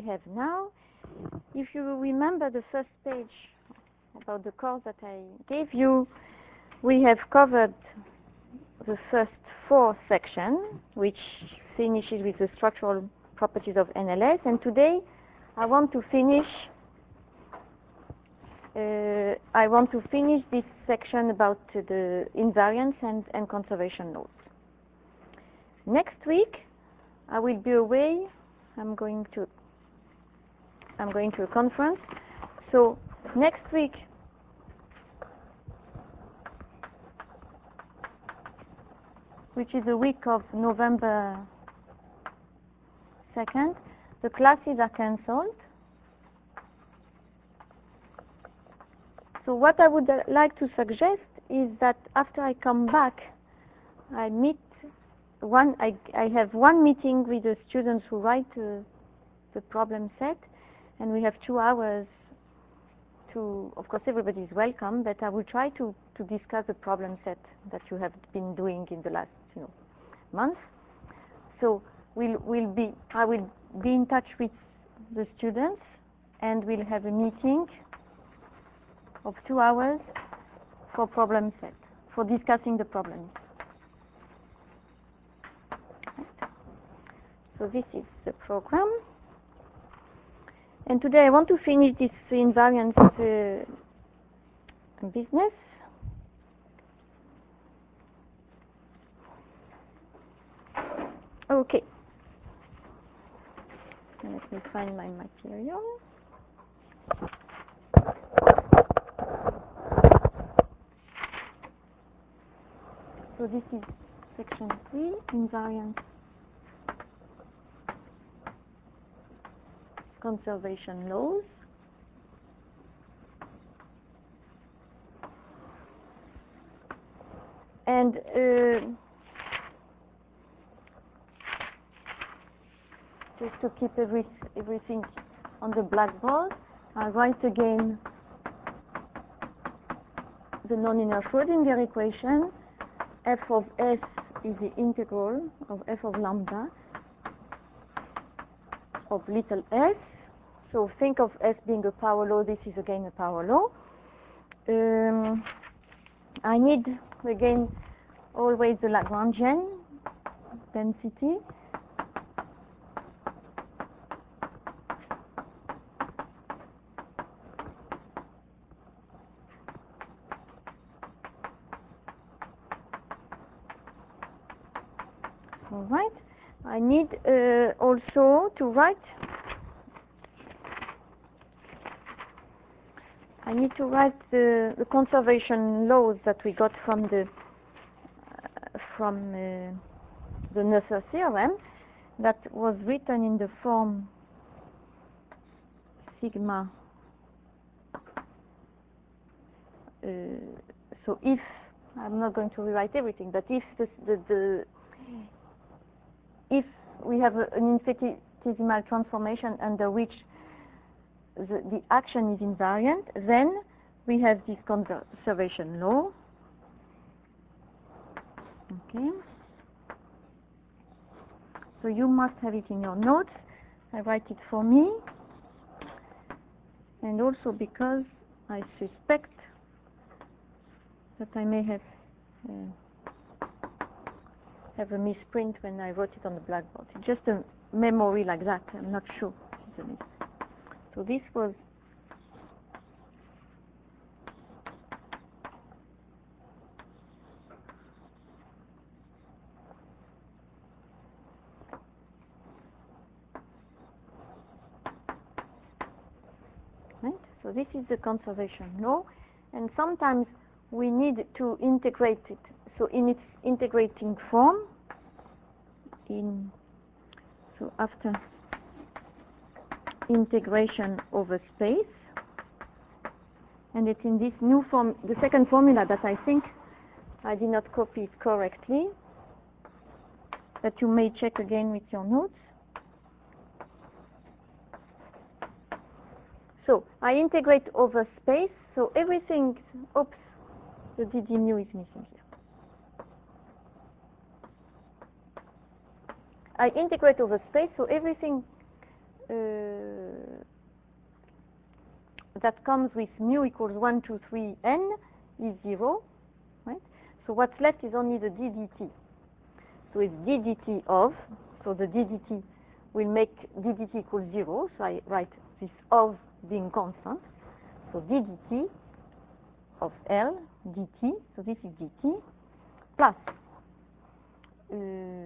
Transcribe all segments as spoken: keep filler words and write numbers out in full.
have now. If you remember the first page about the course that I gave you, we have covered the first four sections, which finishes with the structural properties of N L S, and today I want to finish uh, I want to finish this section about uh, the invariance and, and conservation laws. Next week I will be away. I'm going to I'm going to a conference. So next week which is the week of November second, the classes are cancelled. So what I would like to suggest is that after I come back, I meet one. I, I have one meeting with the students who write uh, the problem set, and we have two hours to. Of course, everybody is welcome, but I will try to to discuss the problem set that you have been doing in the last you know month. So we'll will be. I will be in touch with the students, and we'll have a meeting of two hours for problem set, for discussing the problems. So this is the program. And today I want to finish this invariance uh, business. Okay. Let me find my material. So this is section three, invariance conservation laws. And uh, just to keep every, everything on the blackboard, I write again the nonlinear Schrödinger equation. F of S is the integral of f of lambda of little s. So think of S being a power law. This is again a power law. Um, I need again always the Lagrangian density. All right. I need uh, also to write. I need to write the, the conservation laws that we got from the uh, from uh, the Noether theorem, that was written in the form sigma. Uh, so if I'm not going to rewrite everything, but if the, the, the if we have a, an infinitesimal transformation under which the, the action is invariant, then we have this conservation law. Okay. So you must have it in your notes. I write it for me, and also because I suspect that I may have uh, have a misprint when I wrote it on the blackboard. It's just a memory like that. I'm not sure. So this was right. So this is the conservation law, and sometimes we need to integrate it. So in its integrating form, in so after integration over space, and it's in this new form, the second formula that I think I did not copy it correctly, that you may check again with your notes. So I integrate over space, so everything, oops, the d d mu is missing here. I integrate over space, so everything uh, that comes with mu equals one, two, three, n is zero, right? So what's left is only the d dt. So it's d dt of, so the d dt will make d dt equals zero, so I write this of being constant. So d dt of L dt, so this is dt, plus uh,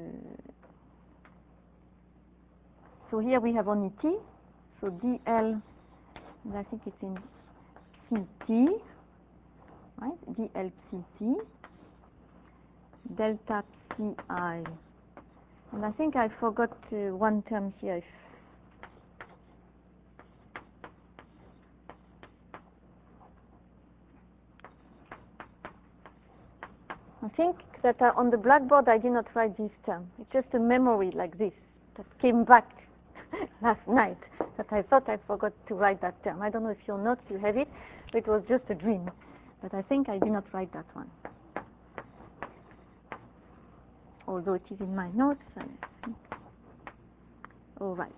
so here we have only t, so dl, and I think it's in ct, right? dl ct, delta pi, and I think I forgot uh, one term here. If I think that uh, on the blackboard I did not write this term. It's just a memory like this that came back last night that I thought I forgot to write that term. I don't know if your notes you have it, but it was just a dream. But I think I did not write that one. Although it is in my notes. I All right.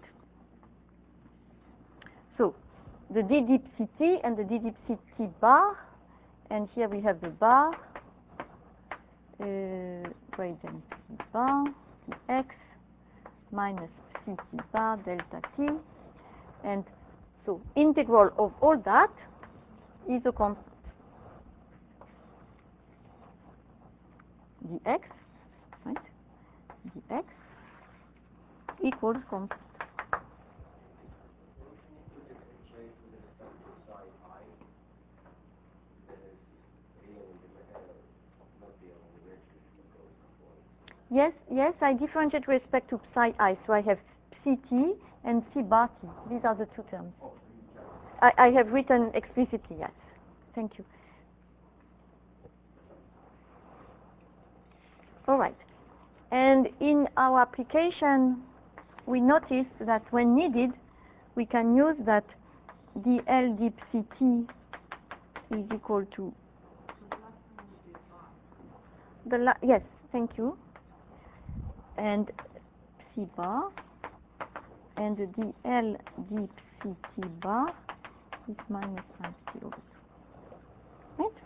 So the d deep ct and the d deep ct bar, and here we have the bar, uh, gradient c bar, x minus ct bar delta t, and so integral of all that is a constant. dx, right? dx equals constant. Yes, yes, I differentiate with respect to psi I, so I have ct and c bar t. These are the two terms. I, I have written explicitly, yes. Thank you. All right. And in our application, we noticed that when needed, we can use that dl deep ct is equal to the la yes, thank you. And c bar and the dl deep ct bar is minus five c over two. Right?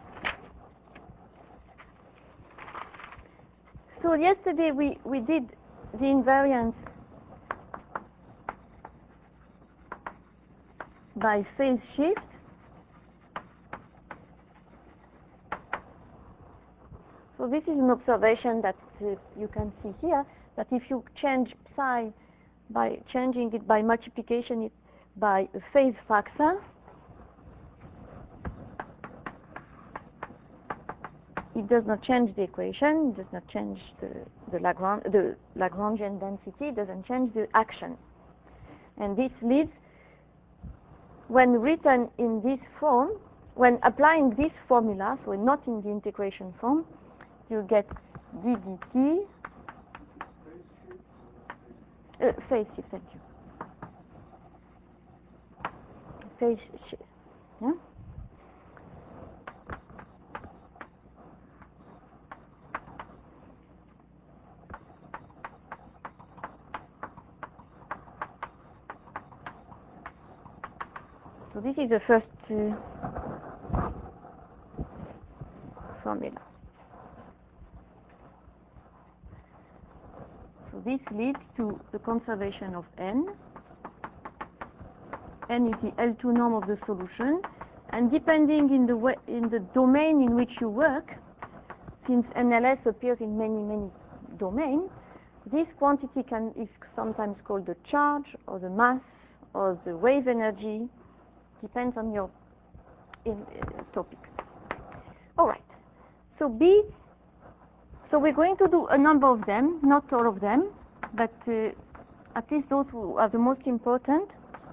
So yesterday we, we did the invariance by phase shift. So this is an observation that uh, you can see here, that if you change psi by changing it by multiplication it by a phase factor, it does not change the equation, it does not change the, the, Lagrange, the Lagrangian density, it doesn't change the action. And this leads, when written in this form, when applying this formula, so not in the integration form, you get d dt, uh, phase shift, thank you. Phase shift, yeah? So this is the first uh, formula. So this leads to the conservation of n. N is the L two norm of the solution, and depending in the way, in the domain in which you work, since N L S appears in many many domains, this quantity can is sometimes called the charge or the mass or the wave energy. Depends on your in, uh, topic. All right. So B. So we're going to do a number of them, not all of them, but uh, at least those who are the most important.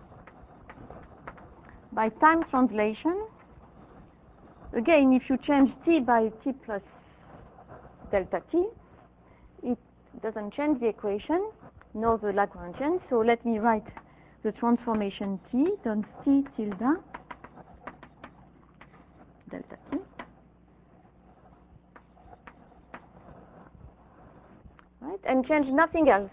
By time translation, again, if you change t by t plus delta t, it doesn't change the equation, nor the Lagrangian. So let me write the transformation t times t tilde delta t. Right, and change nothing else.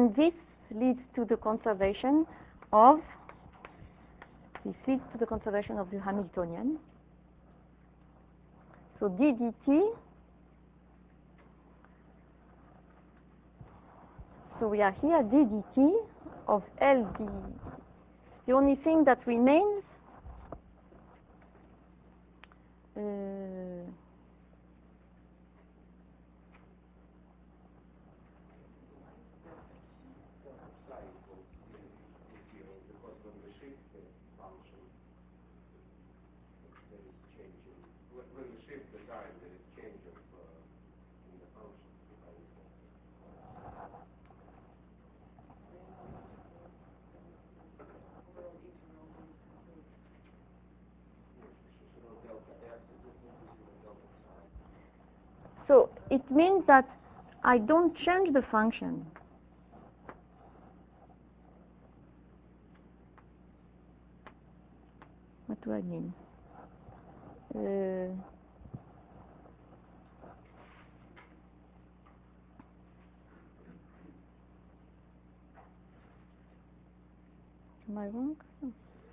and this leads to the conservation of this leads to the conservation of the Hamiltonian. So d dt, so we are here d dt of L d. The only thing that remains uh, when we shift the time, there is change of uh, in the function. So it means that I don't change the function. What do I mean? Uh, am I wrong? No.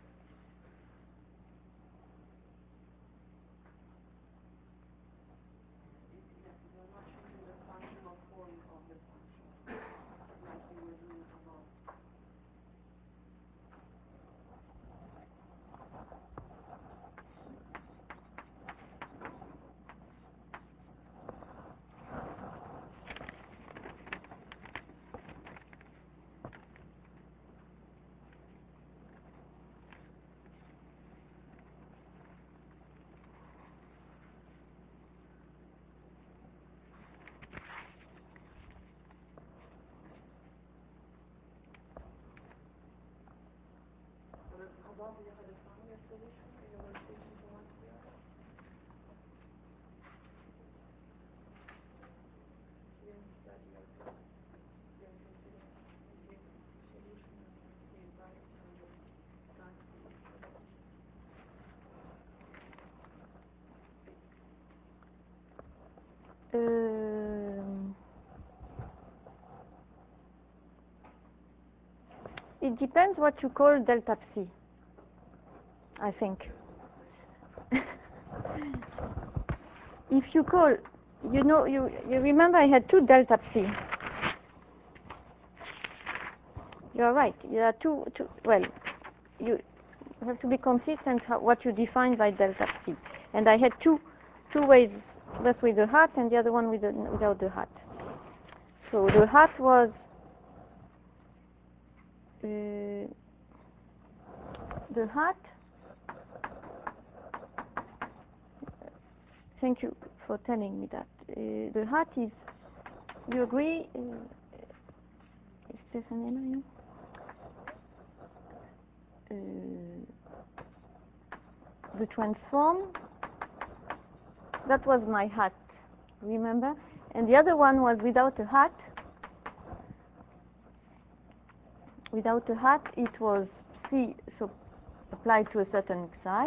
Um, it depends what you call delta psi, I think. If you call, you know, you, you remember I had two delta psi. You are right. There are two, two well, you have to be consistent how, what you define by delta psi. And I had two, two ways, first with the hat and the other one with the, without the hat. So the hat was uh, the hat. Thank you for telling me that. Uh, the hat is, you agree, uh, is this an email? Uh, the transform, that was my hat, remember? And the other one was without a hat. Without a hat, it was psi, so applied to a certain psi.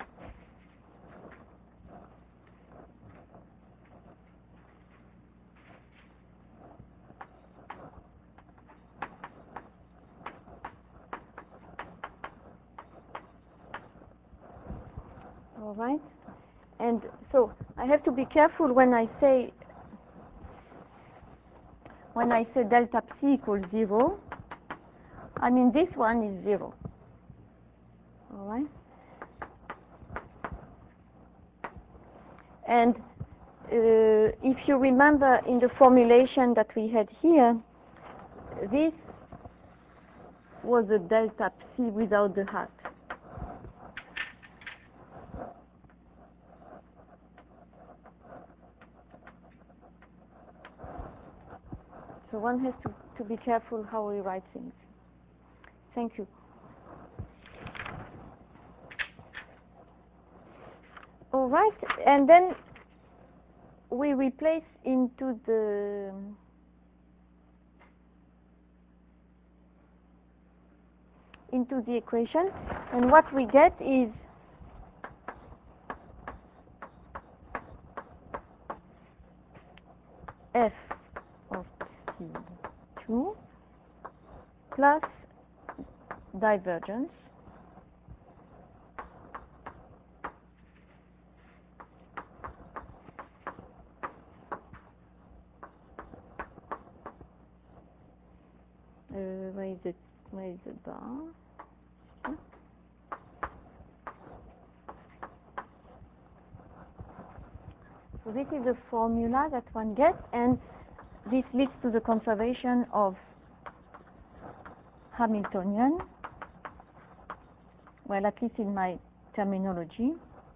All right, and so I have to be careful when I say when I say delta psi equals zero. I mean this one is zero. All right, and uh, if you remember in the formulation that we had here, this was a delta psi without the hat. So one has to, to be careful how we write things. Thank you. All right, and then we replace into the into the equation, and what we get is f of t two plus divergence uh, where is it where is the bar? Yeah. So this is the formula that one gets, and this leads to the conservation of Hamiltonian, well, at least in my terminology,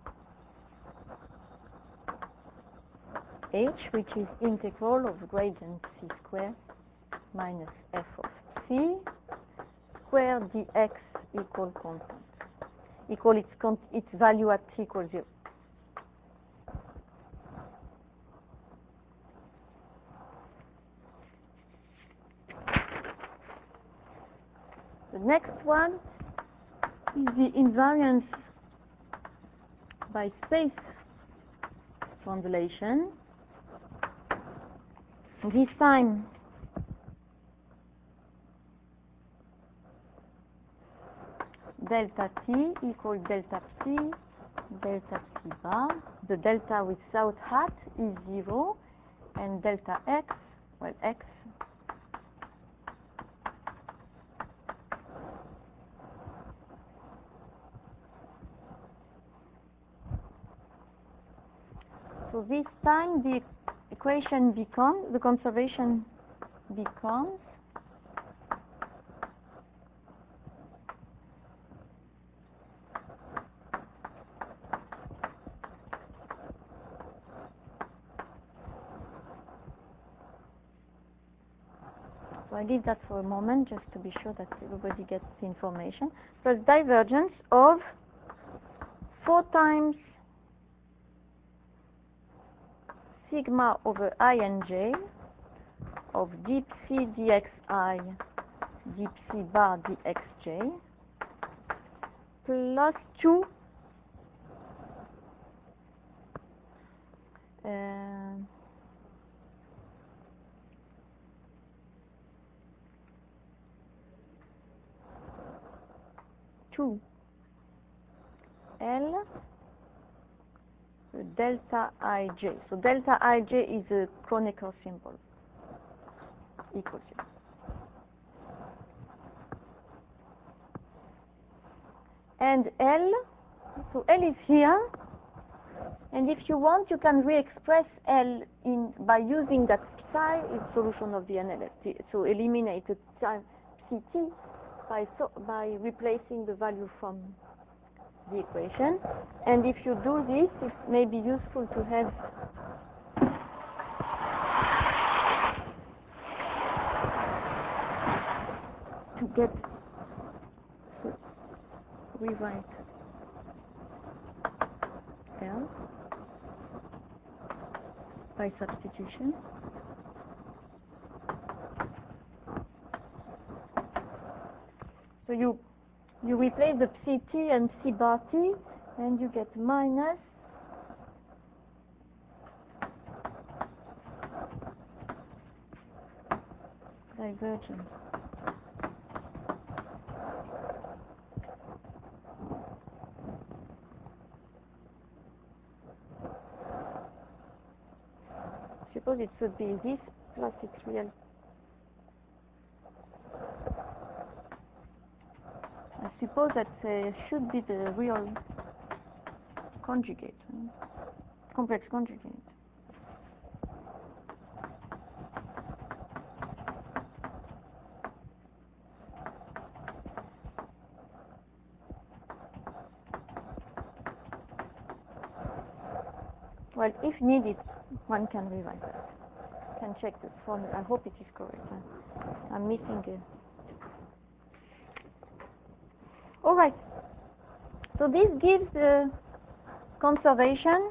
H, which is integral of gradient C squared minus f of C square dx equal constant, equal its, con its value at t equals zero. The next one is the invariance by space translation. This time delta t equals delta psi, delta psi bar. The delta without hat is zero, and delta x, well, x so this time the equation becomes, the conservation becomes so I leave that for a moment just to be sure that everybody gets the information, plus divergence of four times sigma over I and j of deep c dxi deep c bar dxj plus two uh, two L delta ij. So delta ij is a Kronecker symbol, equal symbol. And L, so L is here, and if you want, you can re-express L in by using that psi is solution of the N L S. So eliminate the time Ct by so by replacing the value from the equation. And if you do this, it may be useful to have to get to rewrite L by substitution. So you you replace the psi t and psi bar t, and you get minus divergence. Suppose it should be this plus its real. I suppose that uh, should be the real conjugate, right? Complex conjugate. Well, if needed, one can rewrite that. Can check this formula. I hope it is correct. Huh? I'm missing it. All right. So this gives the conservation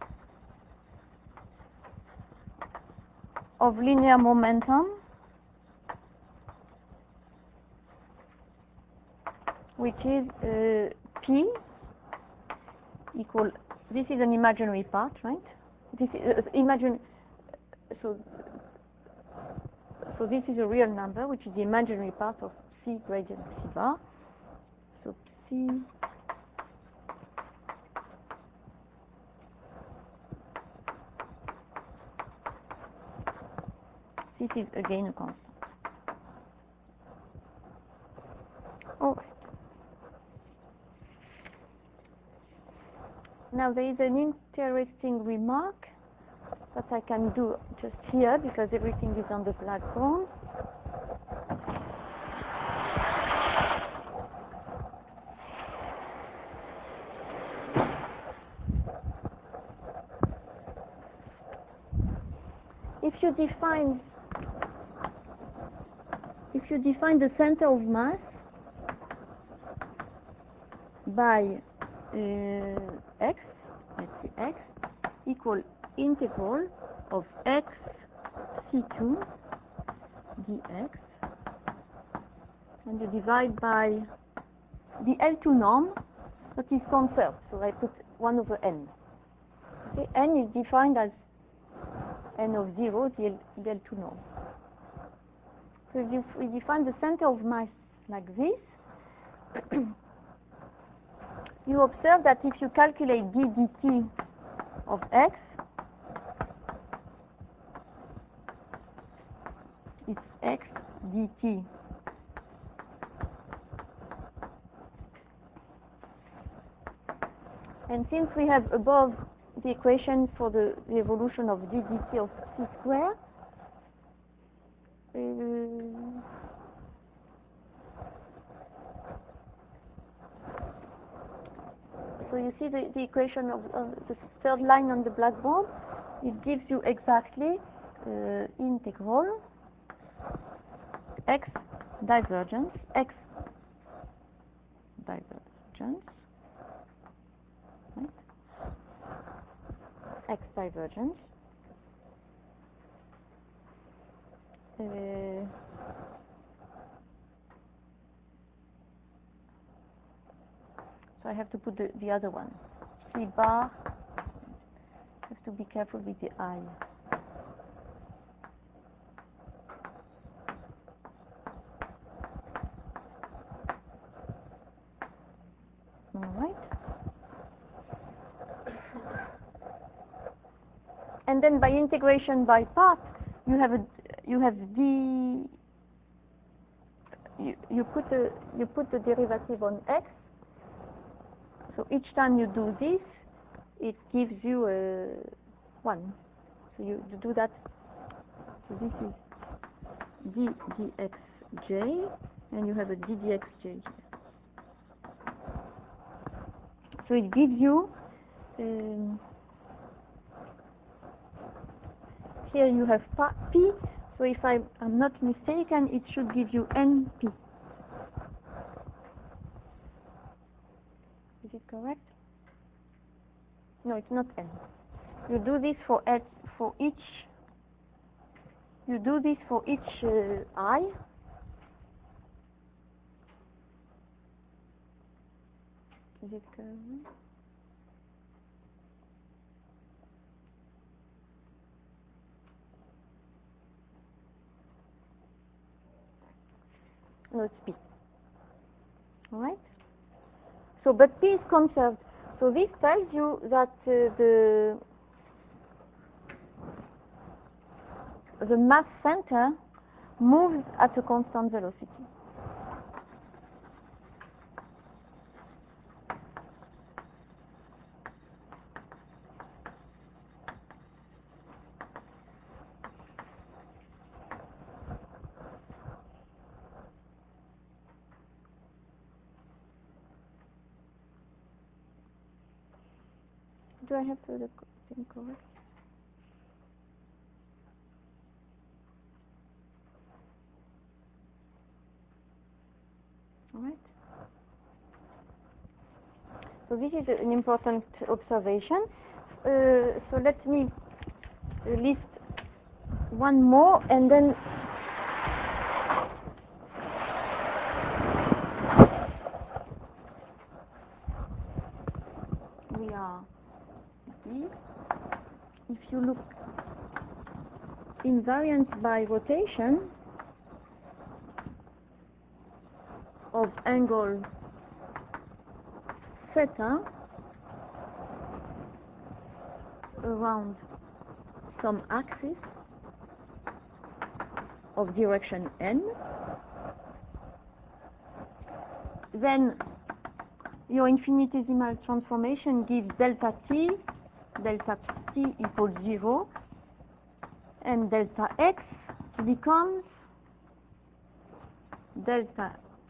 of linear momentum, which is uh, P equal, this is an imaginary part, right? This is uh, imagine, so, so this is a real number, which is the imaginary part of psi gradient psi bar. So psi this is again a constant. Oh. Now there is an interesting remark that I can do just here because everything is on the blackboard. If you define if you define the center of mass by uh, x, let's say x equal integral of x c two dx, and you divide by the L two norm that is conserved. So I put one over n. Okay, n is defined as n of zero, the L, the L two norm. So if we define the center of mass like this, you observe that if you calculate d dt of x, it's x dt and since we have above the equation for the, the evolution of d dt of c squared, uh, so you see the, the equation of uh, the third line on the blackboard. It gives you exactly uh, integral x divergence, x divergence, right? X divergence. Uh, so I have to put the, the other one. C bar. I have to be careful with the I. All right. And then by integration by part, you have a you have the you, you put the you put the derivative on x. So each time you do this, it gives you a one. So you, you do that. So this is d dxj, and you have a d dxj. So it gives you. Um, Here you have p, so if I am not mistaken, it should give you np. Is it correct? No, it's not n. You do this for h, for each. You do this for each uh, I. Is it correct? No, it's p. All right. So, but p is conserved. So this tells you that uh, the the mass center moves at a constant velocity. Do I have to think correct? All right. So this is an important observation. Uh, so let me list one more, and then we are here. If you look invariance by rotation, of angle theta around some axis of direction n, then your infinitesimal transformation gives delta t, delta t equals zero, and delta x becomes delta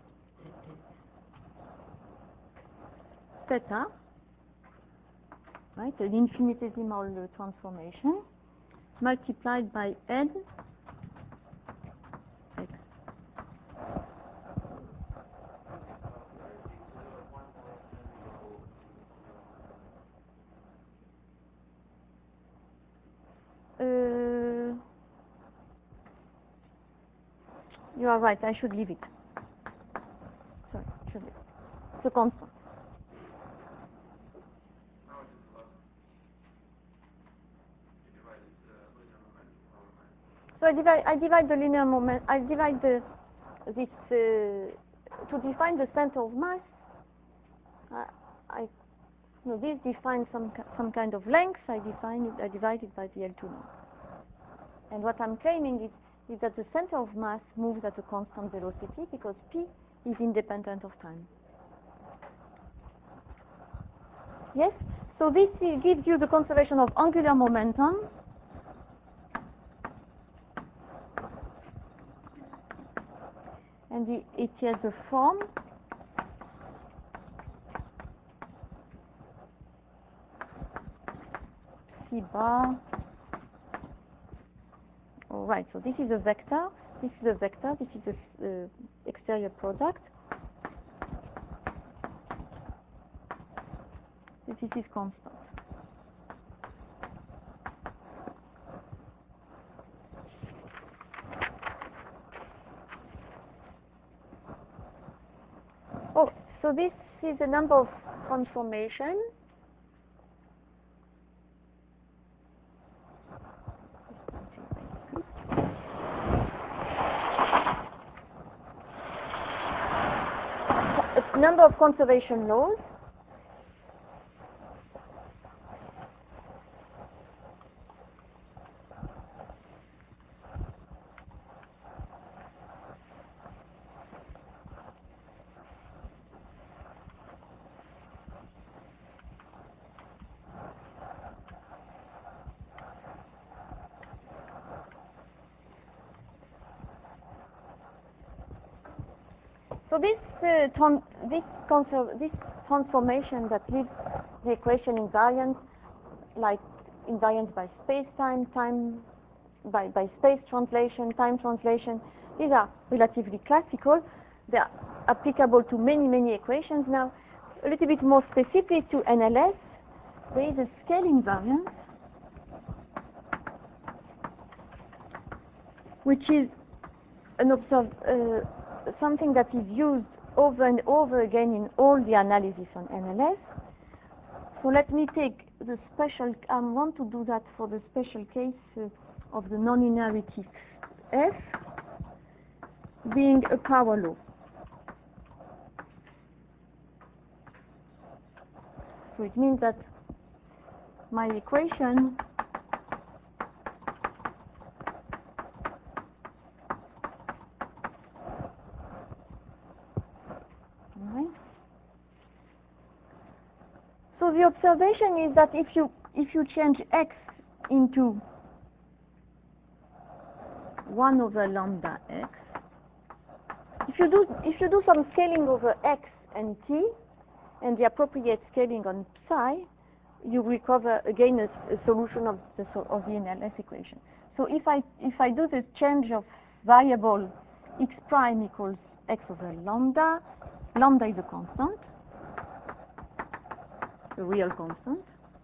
theta, right, an infinitesimal transformation multiplied by n x. Uh, you are right, I should leave it. Sorry, should leave it. It's a constant. So I divide, I divide the linear moment, I divide the, this, uh, to define the center of mass, uh, I, you know, this defines some, some kind of length, I define it, I divide it by the L two norm. And what I'm claiming is, is that the center of mass moves at a constant velocity because P is independent of time. Yes? So this gives you the conservation of angular momentum. And the, it has the form C bar. All right, so this is a vector, this is a vector, this is the uh, exterior product. This is constant. Oh, so this is the number of transformation. Number of conservation laws. So this uh, tran this, this transformation that leaves the equation invariant, like invariant by space-time, time by, by space translation, time translation, these are relatively classical. They are applicable to many, many equations. Now, a little bit more specific to N L S, there is a scale invariance, which is an observ uh, something that is used over and over again in all the analysis on N L S. So let me take the special, I want to do that for the special case uh, of the nonlinearity F being a power law. So it means that my equation So the observation is that if you if you change x into one over lambda x, if you do if you do some scaling over x and t, and the appropriate scaling on psi, you recover again a, a solution of the of the N L S equation. So if I if I do this change of variable x prime equals x over lambda, lambda is a constant, a real constant.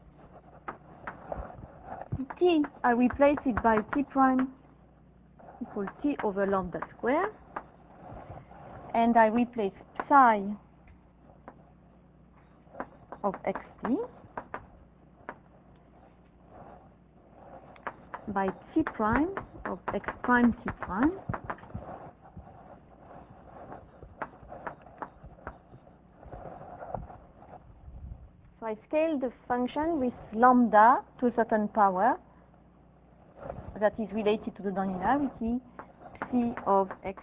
T, I replace it by t prime equals t over lambda square, and I replace psi of xt by t prime of x prime t prime I scale the function with lambda to a certain power that is related to the nonlinearity psi of x.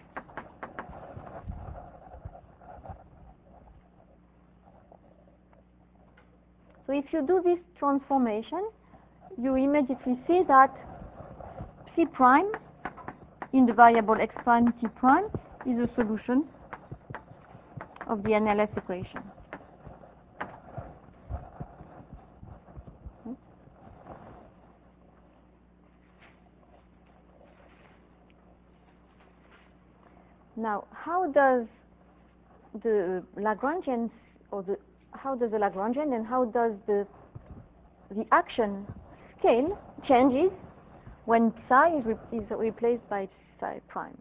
So if you do this transformation, you immediately see that psi prime in the variable x prime t prime is a solution of the N L S equation. Now, how does the Lagrangian, or the how does the Lagrangian and how does the the action scale changes when psi is, re is replaced by psi prime?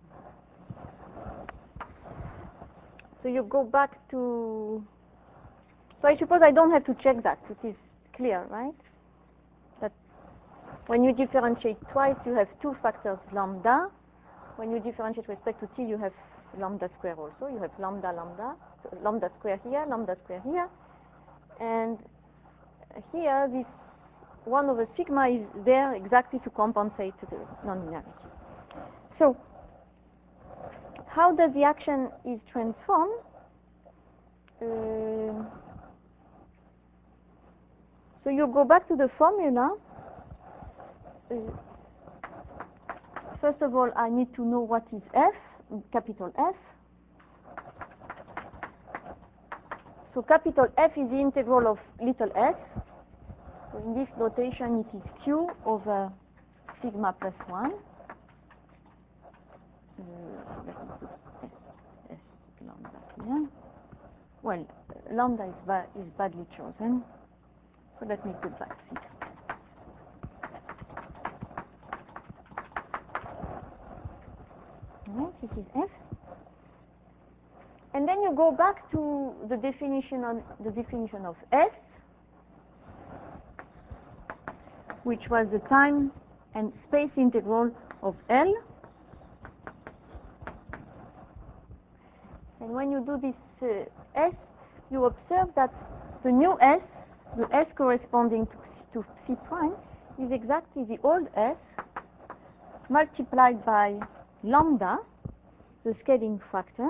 So you go back to. So I suppose I don't have to check that. It is clear, right? That when you differentiate twice, you have two factors lambda. When you differentiate with respect to t, you have lambda square also. You have lambda, lambda, so lambda square here, lambda square here. And here, this one over sigma is there exactly to compensate the nonlinearity. So, how does the action is transformed? Uh, so you go back to the formula. Uh, First of all, I need to know what is f, capital F. So capital F is the integral of little s. So in this notation, it is q over sigma plus one. Uh, let me put s, s lambda here. Well, lambda is, ba is badly chosen. So let me put back sigma. Right, this is f, and then you go back to the definition on the definition of S, which was the time and space integral of L. And when you do this uh, S, you observe that the new S, the S corresponding to, to psi prime, is exactly the old S multiplied by lambda, the scaling factor,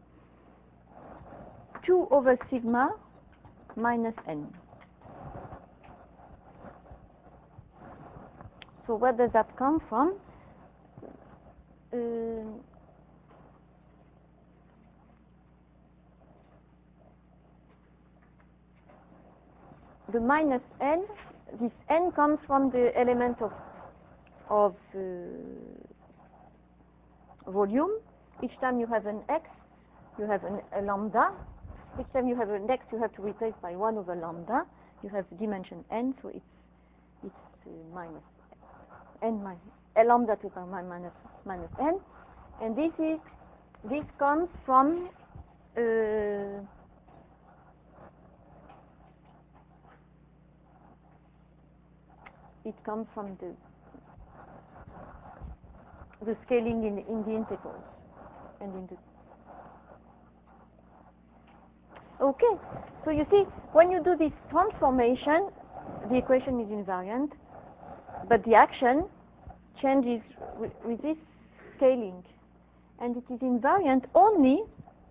two over sigma minus n. So where does that come from? Uh, the minus n, this n comes from the element of, of uh, volume. Each time you have an x, you have an, a lambda. Each time you have an x, you have to replace by one over lambda. You have dimension n, so it's it's uh, minus n minus a lambda to the power minus minus n, and this is this comes from uh, it comes from the the scaling in in the integrals and in the. Okay, so you see, when you do this transformation, the equation is invariant, but the action changes with, with this scaling, and it is invariant only.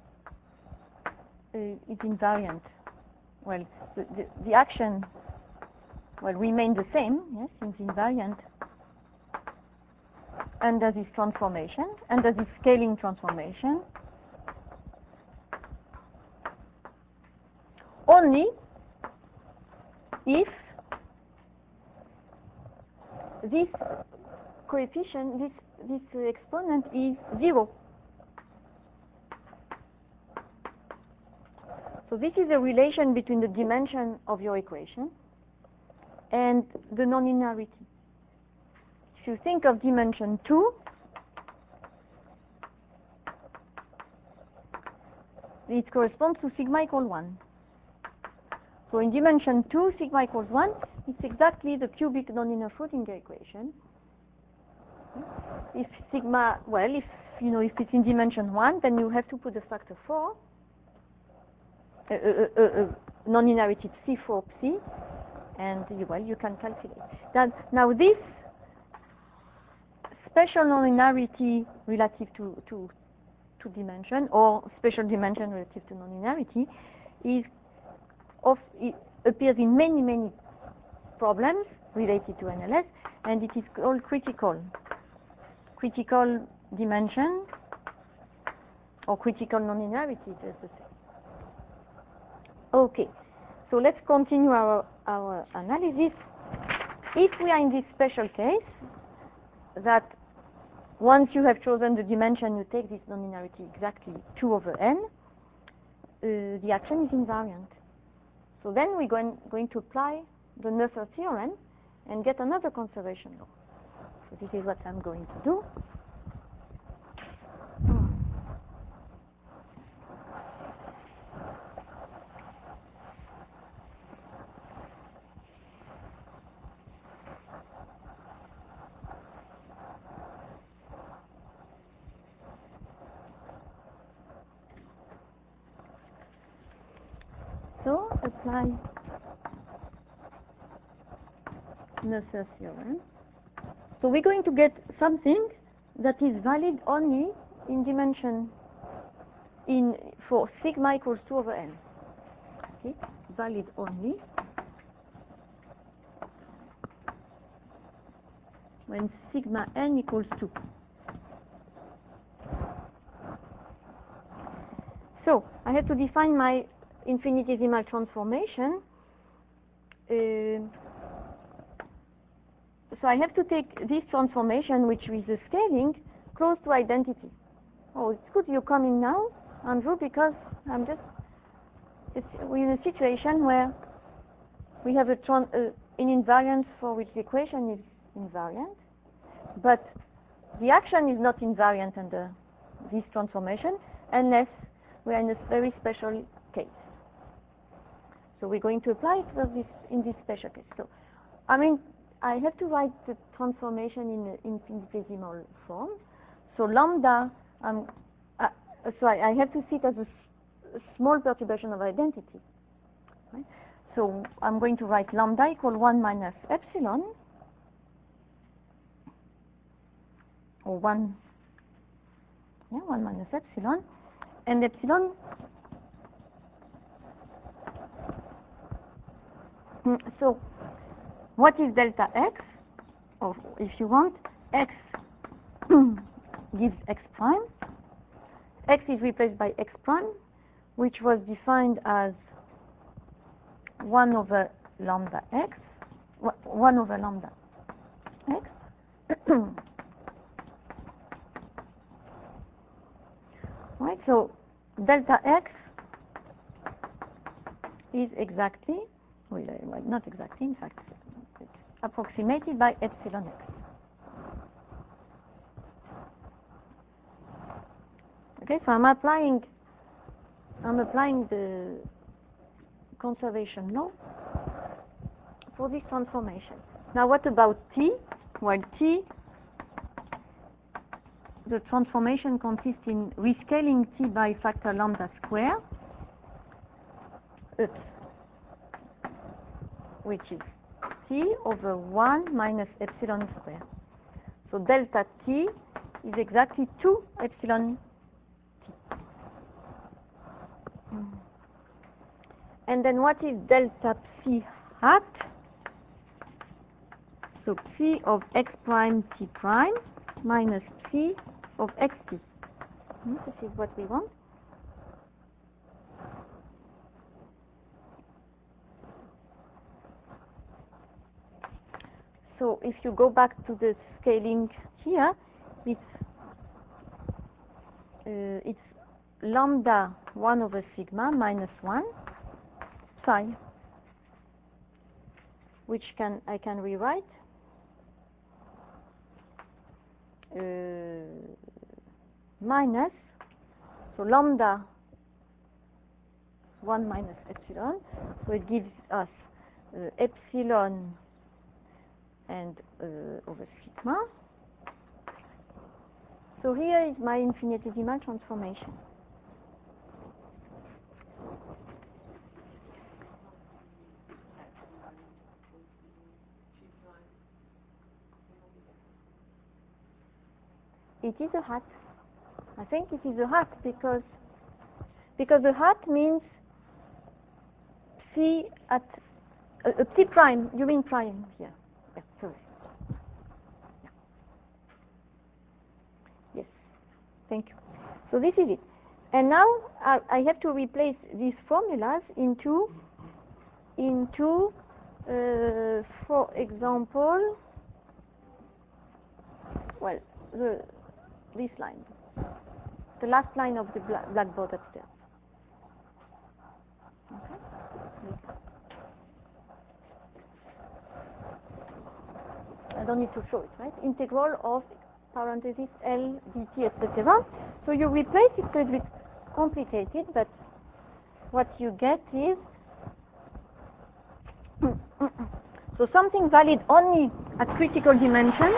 Uh, it's invariant. Well, the, the, the action will remain the same. Yes, it's invariant under this transformation, under this scaling transformation. Only if this coefficient, this this exponent is zero. So this is a relation between the dimension of your equation and the nonlinearity. If you think of dimension two, it corresponds to sigma equal one. So in dimension two, sigma equals one, it's exactly the cubic nonlinear Schrodinger equation. If sigma, well, if you know, if it's in dimension one, then you have to put the factor four, a, a, a, a non-inherited C four psi, and well, you can calculate that. Now this special non-linearity relative to, to, to dimension, or special dimension relative to non-linearity, is of, it appears in many, many problems related to N L S, and it is called critical, critical dimension, or critical non-linearity, just the same. Okay, so let's continue our, our analysis. If we are in this special case, that once you have chosen the dimension, you take this non-linearity exactly two over n, uh, the action is invariant. So then we're going, going to apply the Noether theorem and get another conservation law. So this is what I'm going to do. So apply Noether theorem. So we're going to get something that is valid only in dimension in for sigma equals two over n. Okay, valid only when sigma n equals two. So I have to define my infinitesimal transformation. Uh, so I have to take this transformation, which is a scaling, close to identity. Oh, it's good you come in now, Andrew, because I'm just, it's, we're in a situation where we have a tran uh, an invariance for which the equation is invariant, but the action is not invariant under this transformation unless we are in a very special case. So we're going to apply it for this, in this special case. So, I mean, I have to write the transformation in an infinitesimal form. So lambda, um, uh, so I, I have to see it as a, a small perturbation of identity. Right? So I'm going to write lambda equal one minus epsilon, or one, yeah, one minus epsilon, and epsilon. So what is delta x? Or if you want, x gives x prime. X is replaced by x prime, which was defined as one over lambda x, one over lambda x. Right, so delta x is exactly, well, not exactly, in fact, it's approximated by epsilon x. Okay, so I'm applying, I'm applying the conservation law for this transformation. Now, what about t? Well, t, the transformation consists in rescaling t by factor lambda square, oops, which is t over one minus epsilon square. So delta t is exactly two epsilon t. And then what is delta psi hat? So psi of x prime t prime minus psi of xt. This is what we want. So if you go back to the scaling here, it's uh, it's lambda one over sigma minus one psi, which can I can rewrite uh, minus, so lambda one minus epsilon, so it gives us uh, epsilon and uh, over sigma. So here is my infinitesimal transformation. it is a hat. I think it is a hat because because the hat means psi at a, a psi prime. You mean prime here? Yeah, sorry. Yeah. Yes, thank you. So this is it. And now I, I have to replace these formulas into into uh, for example, well, the this line, the last line of the bla blackboard upstairs. Okay. I don't need to show it, right? Integral of parenthesis L dt, et cetera. So you replace it, so it's a bit complicated, but what you get is so something valid only at critical dimension.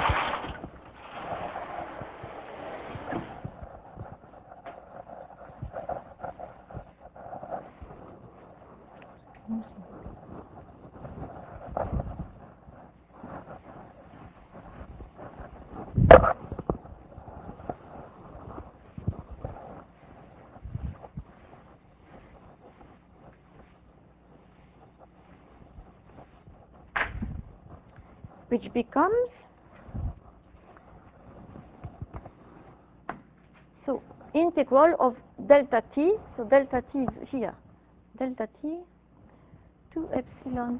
Which becomes, so integral of delta t, so delta t is here, delta t to epsilon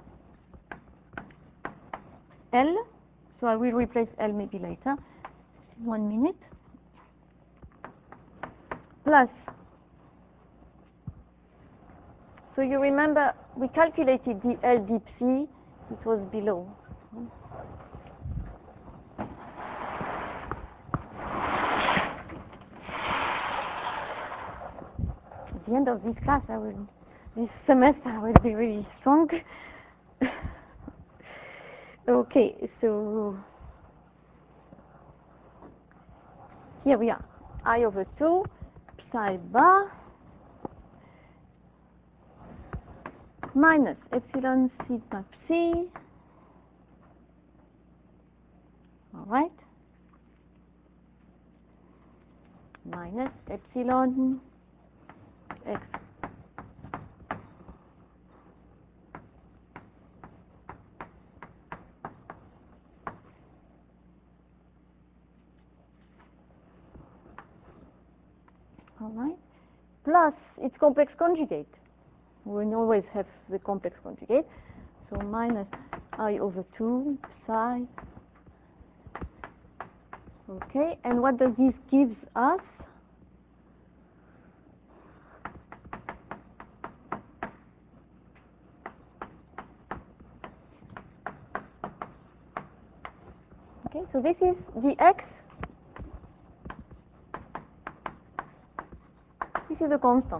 L, so I will replace L maybe later, one minute, plus, so you remember we calculated the L deep psi, it was below. At the end of this class, I will, this semester, I will be really strong. Okay, so here we are, I over two, psi bar, minus epsilon sigma psi, all right, minus epsilon x. All right, plus its complex conjugate. We always have the complex conjugate, so minus I over two psi. Okay, and what does this give us? Okay, so this is the x. This is a constant.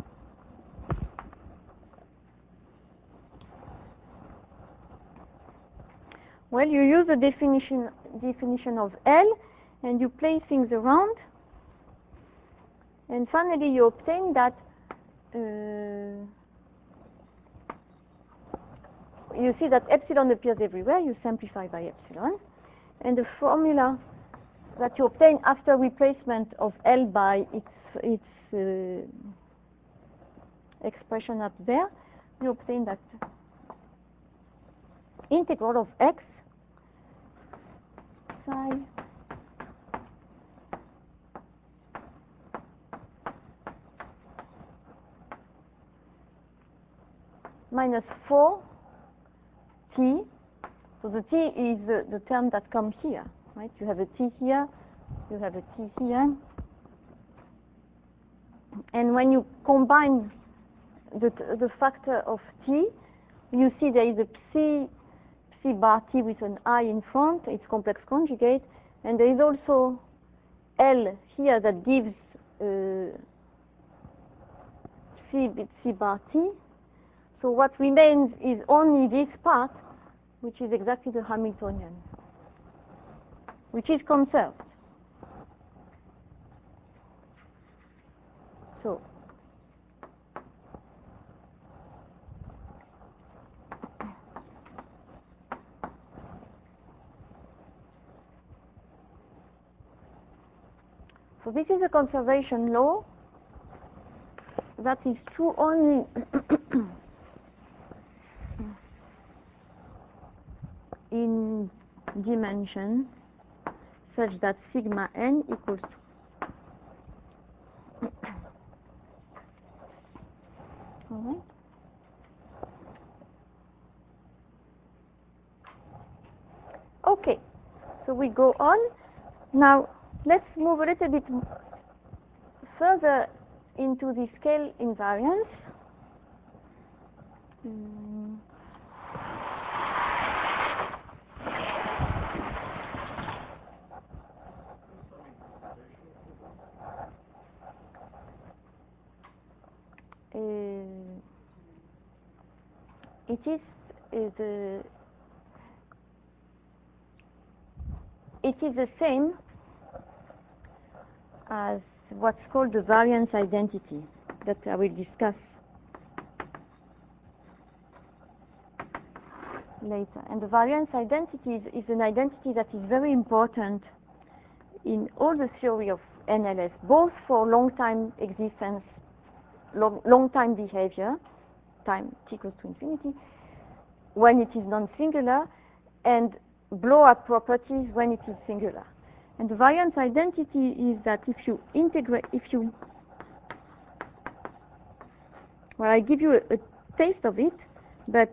Well, you use the definition definition of L, and you play things around, and finally you obtain that uh, you see that epsilon appears everywhere. You simplify by epsilon, and the formula that you obtain after replacement of L by its its uh, expression up there, you obtain that integral of x psi minus four t. So the t is the, the term that comes here, right? You have a t here, you have a t here, and when you combine the the factor of t, you see there is a psi psi bar t with an I in front, its complex conjugate, and there is also L here that gives uh, psi, psi bar t. So what remains is only this part, which is exactly the Hamiltonian, which is conserved. So So this is a conservation law that is true only in dimension such that sigma n equals two. All right. Okay, so we go on. Now let's move a little bit further into the scale invariance. Mm. Uh, it is uh, the it is the same as what's called the variance identity that I will discuss later. And the variance identity is, is an identity that is very important in all the theory of N L S, both for long time existence, long, long time behavior, time t equals to infinity, when it is non-singular, and blow-up properties when it is singular. And the variance identity is that if you integrate, if you, well, I give you a, a taste of it, but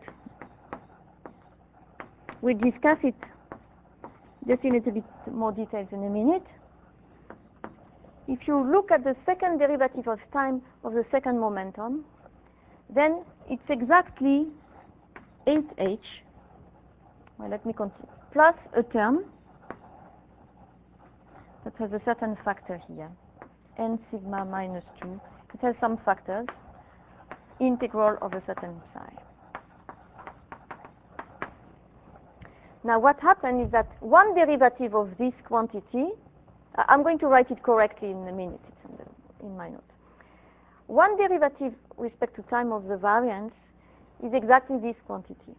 we'll discuss it just in a little bit more details in a minute. If you look at the second derivative of time of the second momentum, then it's exactly eight h, well, let me continue, plus a term that has a certain factor here, n sigma minus two. It has some factors, integral of a certain psi. Now what happened is that one derivative of this quantity, uh, I'm going to write it correctly in a minute, it's in, the, in my note. One derivative with respect to time of the variance is exactly this quantity.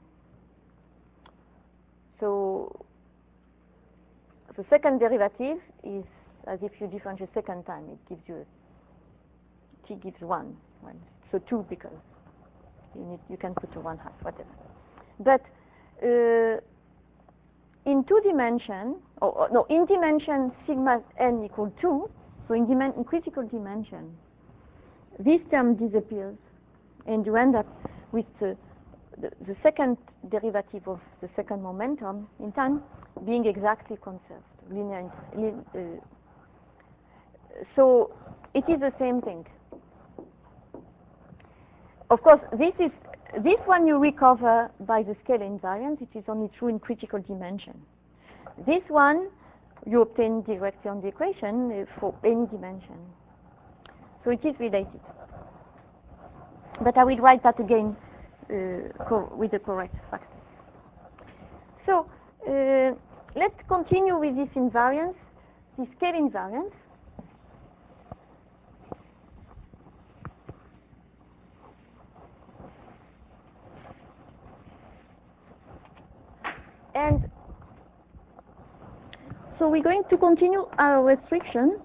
So the second derivative is as if you differentiate second time. It gives you a, t gives one. Well, so two because you need you can put a one half, whatever. But uh, in two dimension, or, or no, in dimension sigma n equal two. So in, dimen in critical dimension, this term disappears, and you end up with the, the, the second derivative of the second momentum in time being exactly conserved, linear. Uh, so it is the same thing. Of course, this is this one you recover by the scale invariance. It is only true in critical dimension. This one you obtain directly on the equation uh, for any dimension. So it is related. But I will write that again uh, with the correct factor. So uh, let's continue with this invariance, the scale invariance. And so we're going to continue our restriction.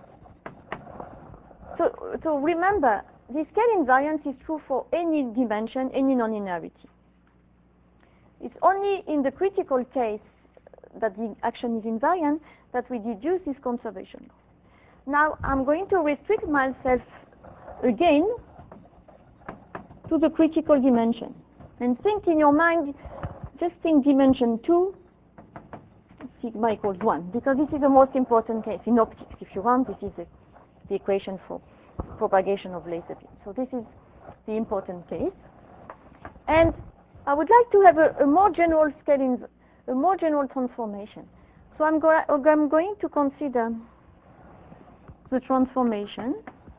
So, so remember, the scale invariance is true for any dimension, any nonlinearity. It's only in the critical case that the action is invariant that we deduce this conservation law. Now I'm going to restrict myself again to the critical dimension. And think in your mind, just think dimension two, sigma equals one, because this is the most important case. In optics, if you want, this is the, the equation for propagation of laser beam. So this is the important case. And I would like to have a, a more general scaling, a more general transformation. So I'm, go I'm going to consider the transformation.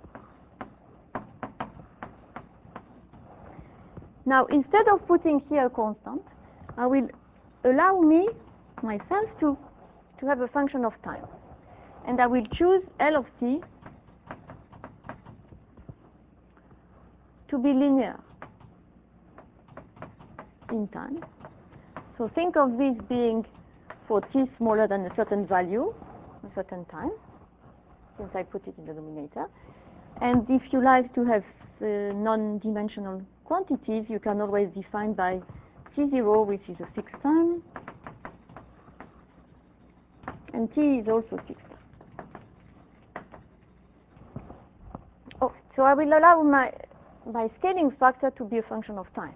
Now, instead of putting here a constant, I will allow me, myself, to, to have a function of time. And I will choose L of t to be linear in time. So think of this being for t smaller than a certain value, a certain time. since I put it in the denominator. And if you like to have uh, non-dimensional quantities, you can always define by T zero, which is a fixed time, and T is also fixed. Oh, so I will allow my, my scaling factor to be a function of time.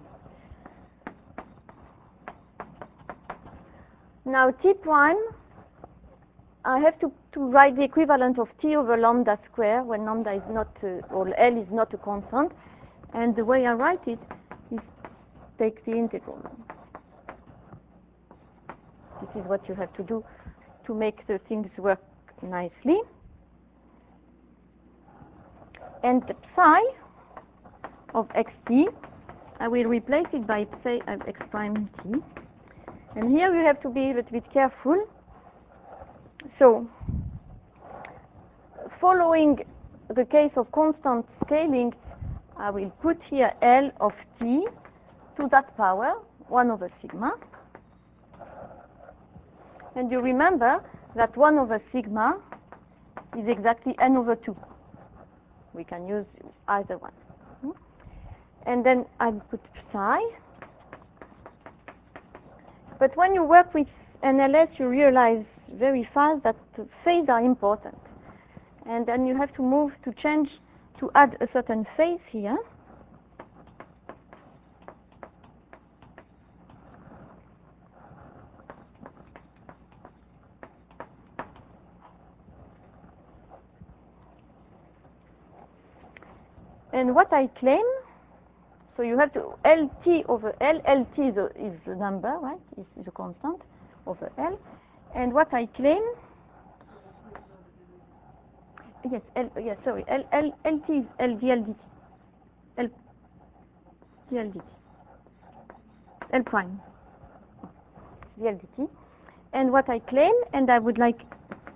Now T prime, I have to, to write the equivalent of T over lambda square when lambda is not, uh, or L is not a constant. And the way I write it is take the integral. This is what you have to do to make the things work nicely. And the psi of xt, I will replace it by psi of x prime t. And here you have to be a little bit careful. So, following the case of constant scaling, I will put here L of t to that power, one over sigma. And you remember that one over sigma is exactly n over two. We can use either one. And then I put psi. But when you work with N L S, you realize very fast that phase are important. And then you have to move to change, to add a certain phase here. And what I claim, so you have to L T over L, L T is a, is a number, right? Is, is a constant over L. And what I claim, yes, L, yes, sorry, L, L, L T is L D L D T. L D L D T. L prime. D L D T. And what I claim, and I would like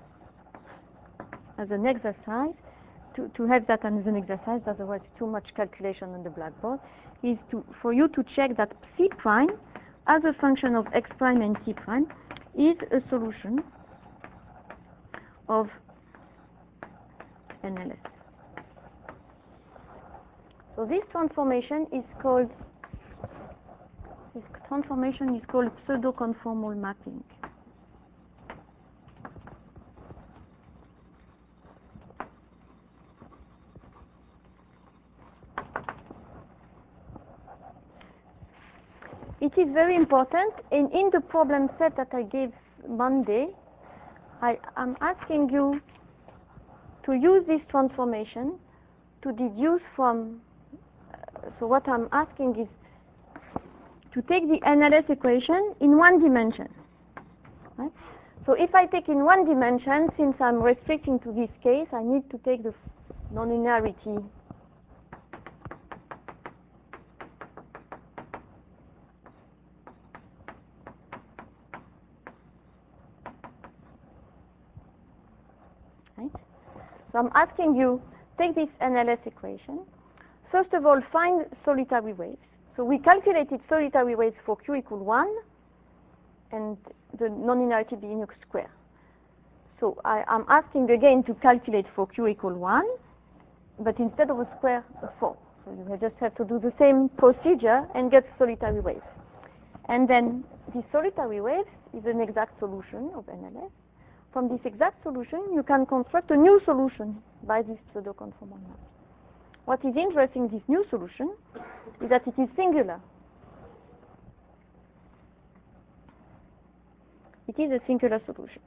as an exercise, to, to have that as an exercise, otherwise too much calculation on the blackboard, is to, for you to check that psi prime as a function of x prime and t prime is a solution of N L S. So this transformation is called this transformation is called pseudo-conformal mapping. It is very important, and in the problem set that I gave Monday, I am asking you to use this transformation to deduce from, uh, so what I'm asking is to take the N L S equation in one dimension. Right? So if I take in one dimension, since I'm restricting to this case, I need to take the nonlinearity So I'm asking you, take this N L S equation. First of all, find solitary waves. So we calculated solitary waves for q equal one, and the nonlinearity being a square. So I am asking again to calculate for q equal one, but instead of a square, a four. So you just have to do the same procedure and get solitary waves. And then the solitary waves is an exact solution of N L S. From this exact solution, you can construct a new solution by this pseudo-conformal map. What is interesting in this new solution is that it is singular. It is a singular solution.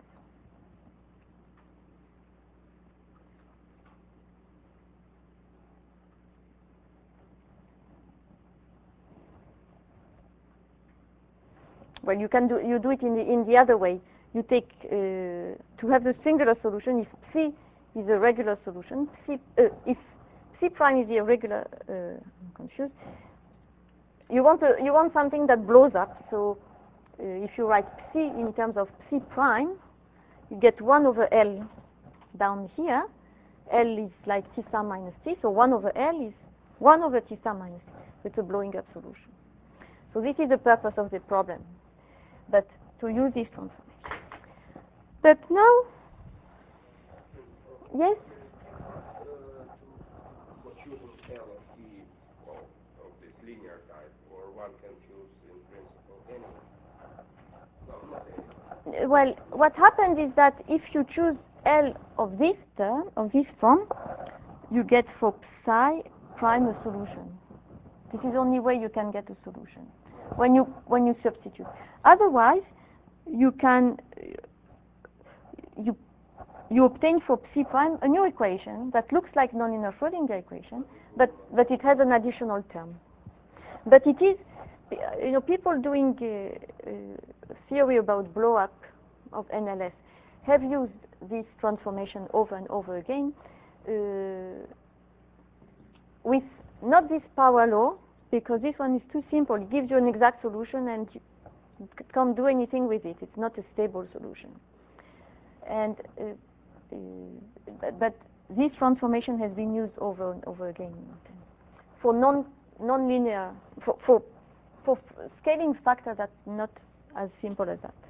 Well, you can do you do it in the in the other way. You take uh, to have the singular solution. If psi is a regular solution, psi, uh, if psi prime is the irregular, uh, I'm confused. You want a, you want something that blows up. So uh, if you write psi in terms of psi prime, you get one over L down here. L is like T star minus T, so one over L is one over T star minus T. It's a blowing up solution. So this is the purpose of the problem, but to use this transformation. But now, Yes? Uh, for choosing L of T well, of this linear type, or one can choose in principle any. No, not any. Well, what happens is that if you choose L of this term, of this form, you get for psi prime a solution. This is the only way you can get a solution when you when you substitute. Otherwise, you can you you obtain for psi prime a new equation that looks like nonlinear Schrödinger equation, but but it has an additional term. But it is, you know, people doing uh, uh, theory about blow up of N L S have used this transformation over and over again uh, with not this power law, because this one is too simple. It gives you an exact solution and you can't do anything with it. It's not a stable solution. And uh, uh, but this transformation has been used over and over again for non nonlinear for for for scaling factor that's not as simple as that.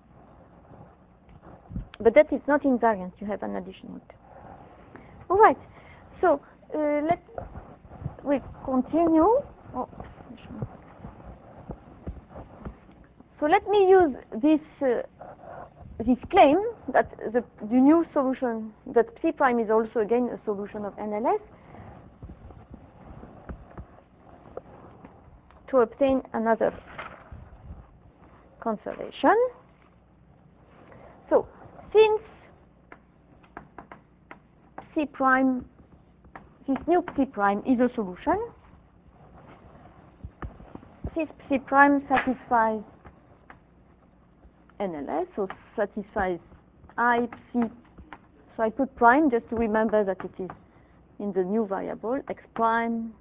But that is not invariant. You have an additional term. All right. So uh, let's we continue. Oh, so let me use this uh, this claim that the, the new solution, that psi prime is also again a solution of N L S, to obtain another conservation. So since psi prime, this new psi prime is a solution, this psi prime satisfies N L S, so satisfies I psi. So I put prime just to remember that it is in the new variable x prime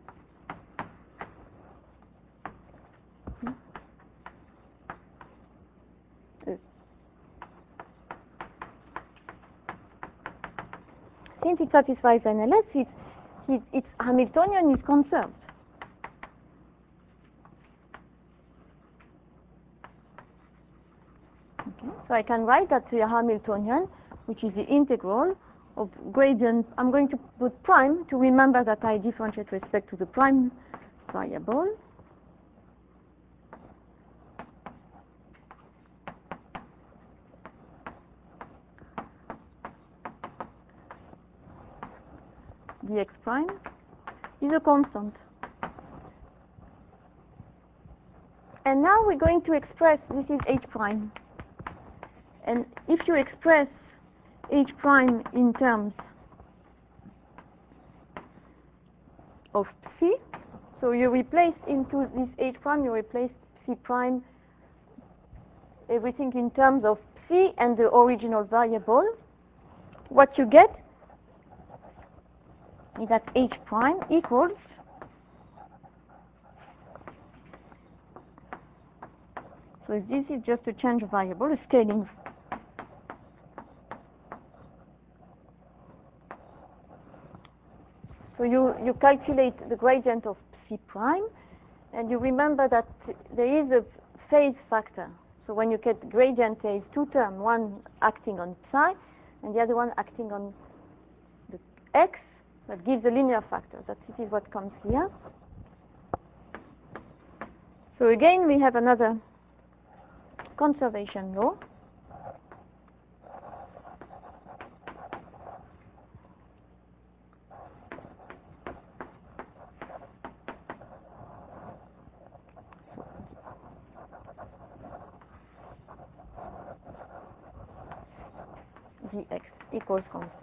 since it satisfies N L S, it, it, its Hamiltonian is conserved. Okay. So I can write that the Hamiltonian, which is the integral of gradient. I'm going to put prime to remember that I differentiate with respect to the prime variable. Dx prime is a constant. And now we're going to express, this is h prime. And if you express h prime in terms of psi, so you replace into this h prime, you replace psi prime, everything in terms of psi and the original variable, what you get is that h prime equals so this is just a change of variable, a scaling. So you, you calculate the gradient of psi prime, and you remember that there is a phase factor. So when you get gradient, there is two terms, one acting on psi, and the other one acting on the x, that gives a linear factor. That this is what comes here. So again, we have another conservation law. Dx equals constant.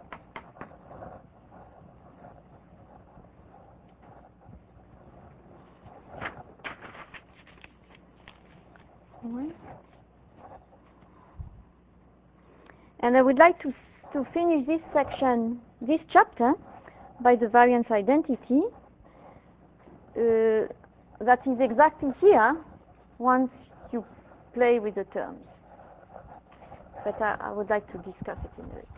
And I would like to, to finish this section, this chapter, by the variance identity uh, that is exactly here once you play with the terms. But I, I would like to discuss it in a little.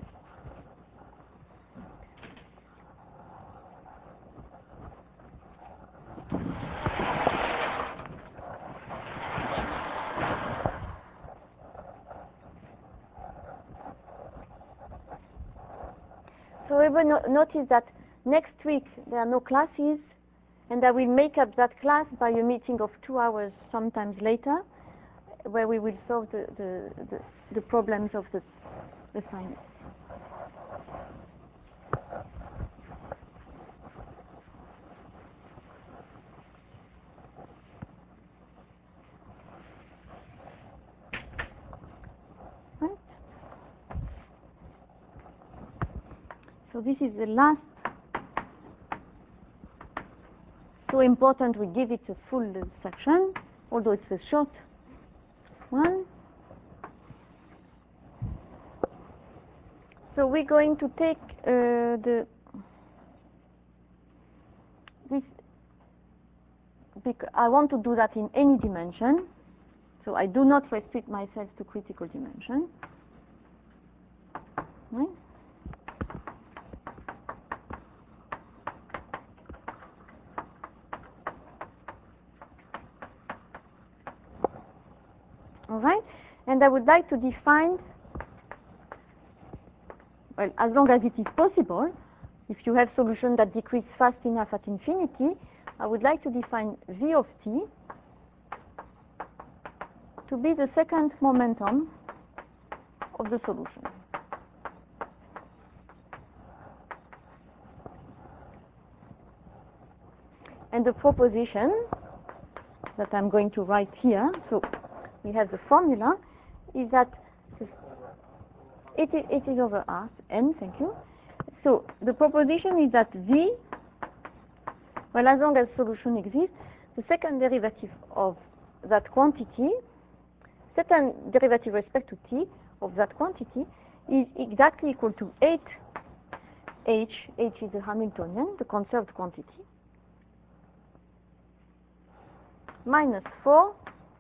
So everyone no notice that next week there are no classes, and I will make up that class by a meeting of two hours sometimes later, where we will solve the, the, the, the problems of the assignment. Right. So this is the last. So important we give it a full section, although it's a short one. So we're going to take uh, the this. Because I want to do that in any dimension, so I do not restrict myself to critical dimension. Right? All right, and I would like to define, well, as long as it is possible, if you have solutions that decrease fast enough at infinity, I would like to define V of t to be the second momentum of the solution. And the proposition that I'm going to write here, so we have the formula, is that it is, it is over R, n, thank you. So the proposition is that V, well, as long as solution exists, the second derivative of that quantity, second derivative with respect to t of that quantity, is exactly equal to eight h, h is the Hamiltonian, the conserved quantity, minus four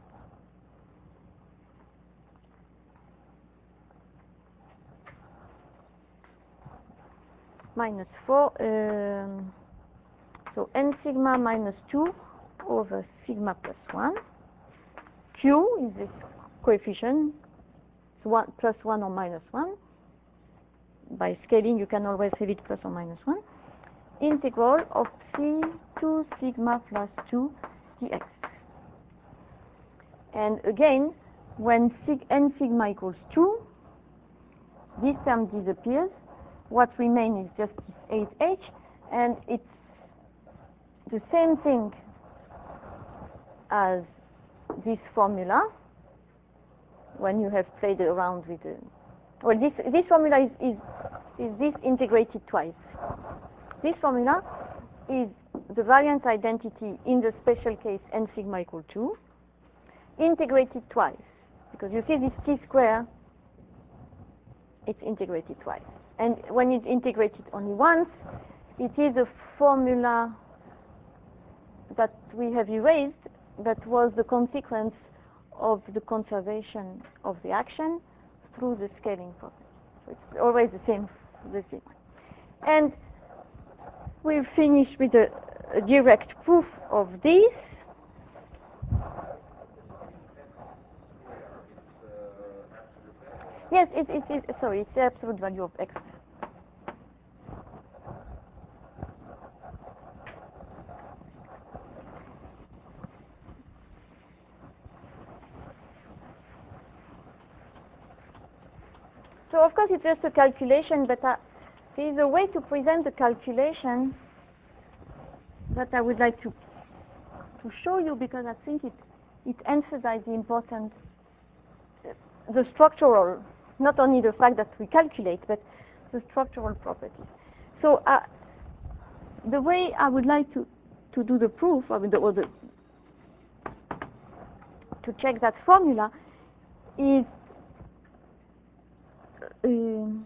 minus four, um, so n sigma minus two over sigma plus one. Q is this coefficient, it's one, plus one or minus one. By scaling, you can always have it plus or minus one. Integral of c two sigma plus two dx. And again, when sig n sigma equals two, this term disappears. What remains is just this eight h, and it's the same thing as this formula when you have played around with the, well, this this formula is, is is this integrated twice. This formula is the variance identity in the special case n sigma equal two, integrated twice, because you see this t square, it's integrated twice. And when it's integrated only once, it is a formula that we have erased that was the consequence of the conservation of the action through the scaling property. So it's always the same, the same. And we'll finish with a, a direct proof of this. Yes, it, it, it, sorry, it's the absolute value of x. So of course it's just a calculation, but uh, there is a way to present the calculation that I would like to to show you, because I think it it emphasizes the importance, uh, the structural, not only the fact that we calculate, but the structural properties. So uh, the way I would like to to do the proof, I mean, the, or the to check that formula is. Um,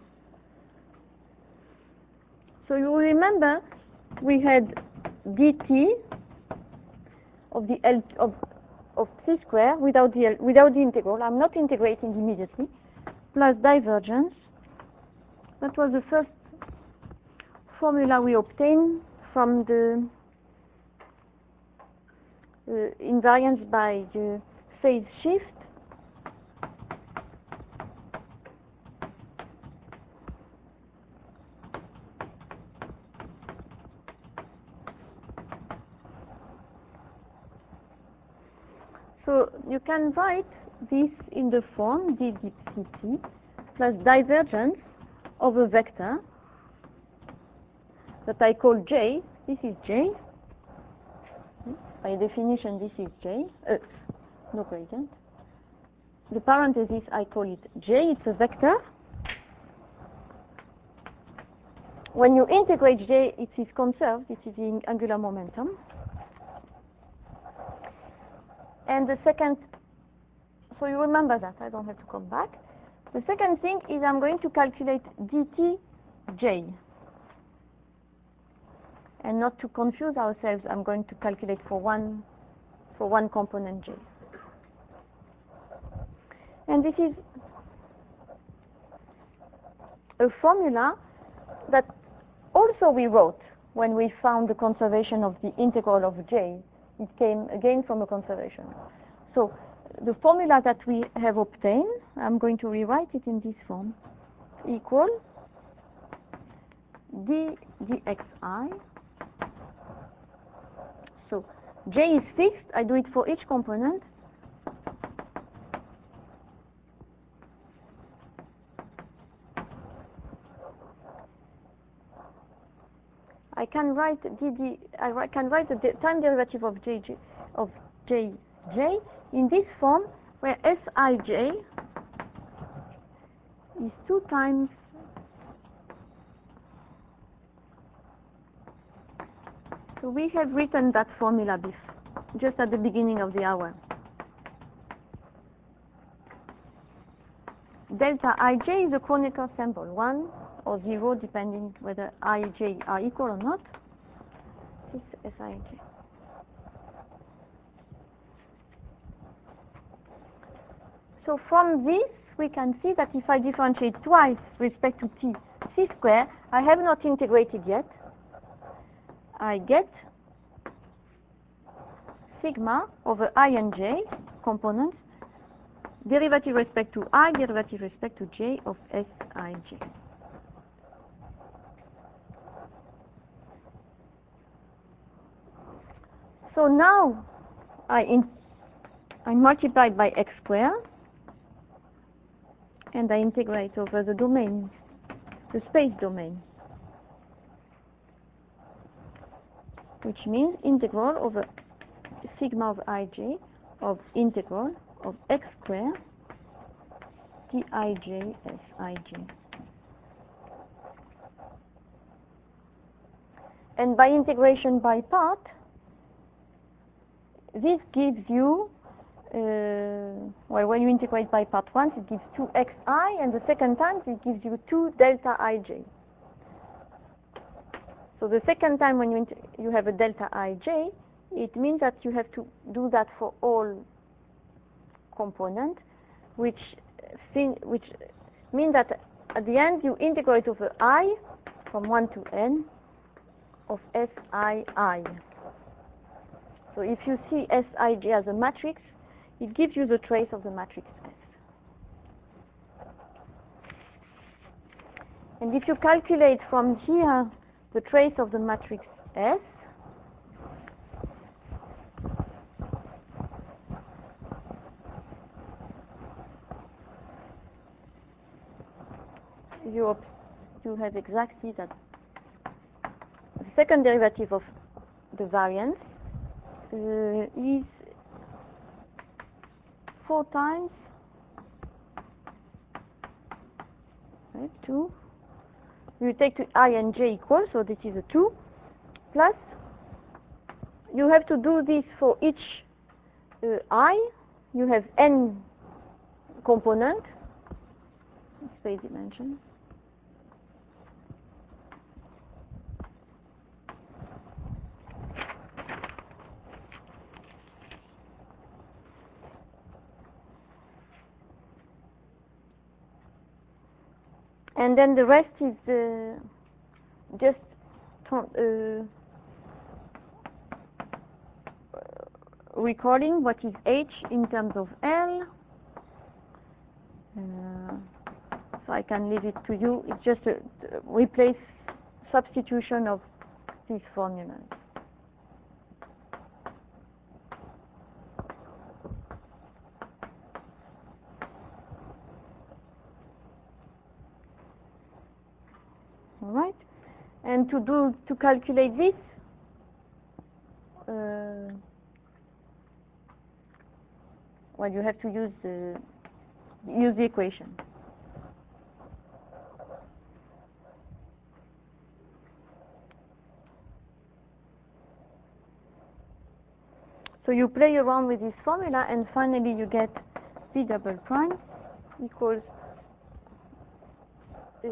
so you remember we had dt of the L of of c square without the L, without the integral. I'm not integrating immediately, plus divergence. That was the first formula we obtained from the uh, invariance by the phase shift. So you can write this in the form d deep ct plus divergence of a vector that I call j. This is j. By definition, this is j. Uh, no gradient. The parenthesis, I call it j. It's a vector. When you integrate j, it is conserved. It is in angular momentum. And the second, so you remember that. I don't have to come back. The second thing is I'm going to calculate dt j. And not to confuse ourselves, I'm going to calculate for one, for one component j. And this is a formula that also we wrote when we found the conservation of the integral of j. It came again from a conservation. So the formula that we have obtained, I'm going to rewrite it in this form, equal d dxi. So j is fixed. I do it for each component. I can write dd. I can write the time derivative of j, j of j j in this form, where sij is two times so we have written that formula before, just at the beginning of the hour. Delta ij is a Kronecker sample, one or zero, depending whether ij are equal or not. This is sij. So from this, we can see that if I differentiate twice with respect to t, c squared, I have not integrated yet. I get sigma over I and j components, derivative respect to I, derivative respect to j of sij. So now I, in, I multiply by x squared, and I integrate over the domain, the space domain, which means integral over sigma of ij of integral of x squared dij sij. And by integration by part, this gives you, uh, well, when you integrate by part once, it gives two xi, and the second time it gives you two delta ij. So the second time when you, you have a delta ij, it means that you have to do that for all components, which, which means that at the end you integrate over I from one to n of sii. So if you see sij as a matrix, it gives you the trace of the matrix S. And if you calculate from here the trace of the matrix S, you, you have exactly that. The second derivative of the variance uh, is four times right, two. You take to I and j equal, so this is a two, plus you have to do this for each uh, I. You have n component, space dimension. And then the rest is uh, just uh, recording what is H in terms of L. Uh, so I can leave it to you. It's just a replace substitution of these formulas. All right, and to do to calculate this, uh, well, you have to use the use the equation. So you play around with this formula, and finally you get V double prime equals uh,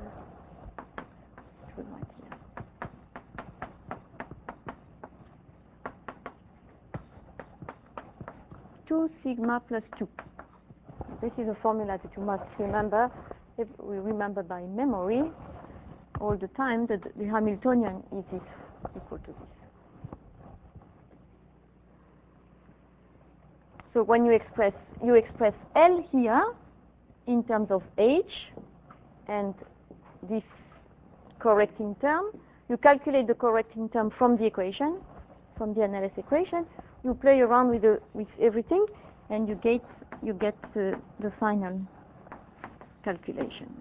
two sigma plus two. This is a formula that you must remember. If we remember by memory all the time that the Hamiltonian is this, equal to this. So when you express you express L here in terms of H and this correcting term, you calculate the correcting term from the equation, from the N L S equation. You play around with the, with everything, and you get you get the, the final calculation.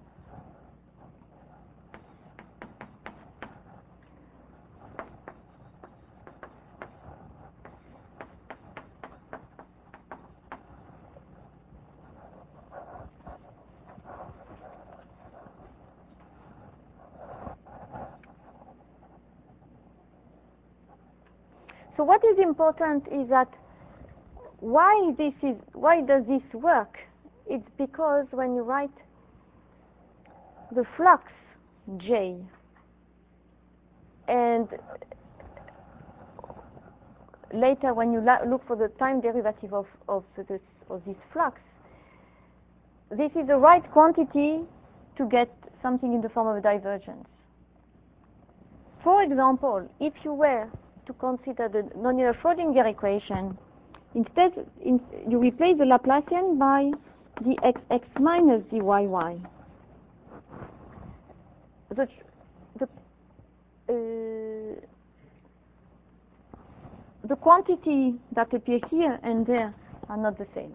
So what is important is that why this is why does this work? It's because when you write the flux J and later when you look for the time derivative of, of, this, of this flux, this is the right quantity to get something in the form of a divergence. For example, if you were to consider the nonlinear Schrödinger equation, instead in, you replace the Laplacian by the xx minus the yy. The, the, uh, the quantity that appear here and there are not the same.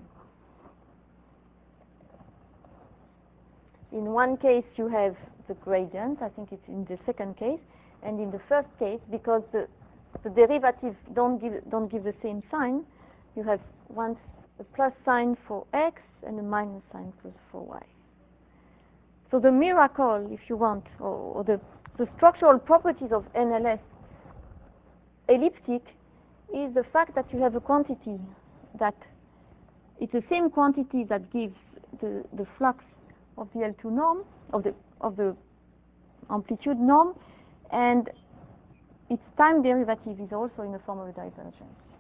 In one case you have the gradient, I think it's in the second case, and in the first case, because the the derivatives don't give don't give the same sign, you have once a plus sign for x and a minus sign for y. So the miracle, if you want, or, or the, the structural properties of N L S elliptic is the fact that you have a quantity that it's the same quantity that gives the, the flux of the L two norm, of the of the amplitude norm, and its time derivative is also in the form of a divergence.